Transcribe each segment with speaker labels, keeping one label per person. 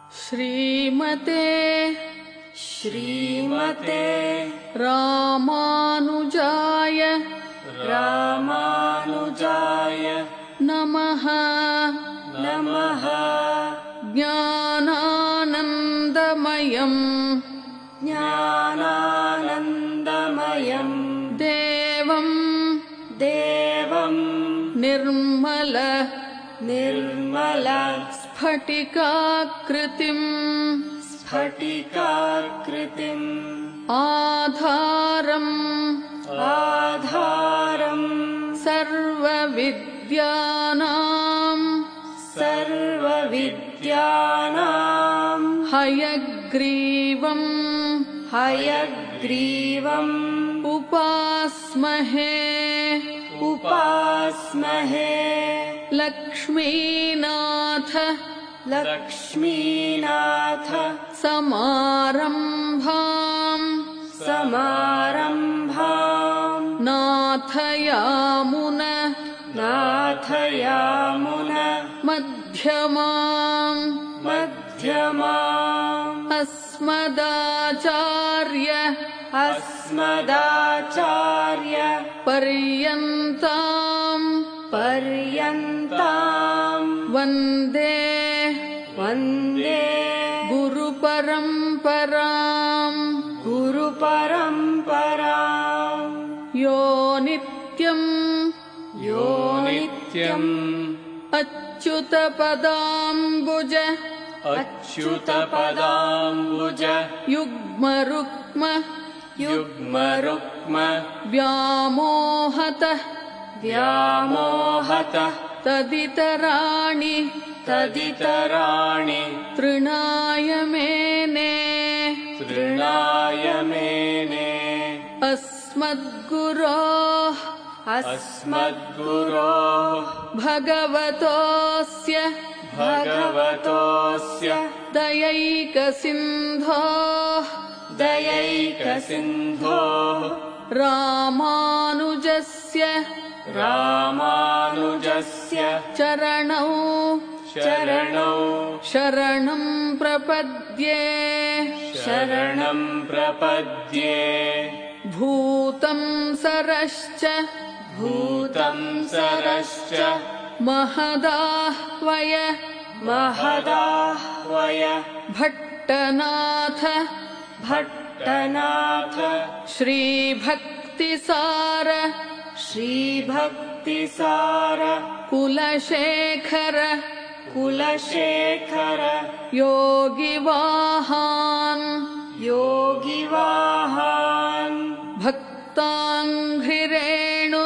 Speaker 1: श्रीमते रामानुजाय नमः। ज्ञानानन्दमयम् देवं निर्मल स्फटिकाकृतिम् आधारम् सर्वविद्यानां हयग्रीवम् उपास्महे लक्ष्मीनाथ समारम्भाम् नाथयामुन मध्यमाम् अस्मदाचार्य पर्यन्ताम् वन्दे गुरुपरम्पराम् यो नित्यम् अच्युतपदाम्बुज युग्मरुक्म व्यामोहतः तदितराणि तृणाय मेने अस्मद्गुरोः भगवतोऽस्य दयैकसिन्धोः रामानुजस्य चरणौ शरणं प्रपद्ये भूतं सरश्च महदाह्वय भट्टनाथ श्रीभक्तिसार कुलशेखर योगिवाहान् भक्ताङ्घ्रिरेणु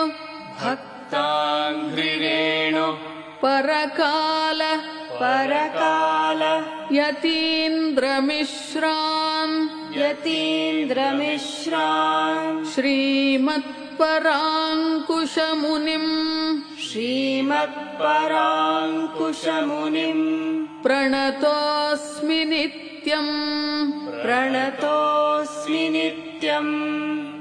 Speaker 1: परकाल यतीन्द्रमिश्रान् श्रीमत्पराङ्कुशमुनिम् प्रणतोऽस्मि नित्यम्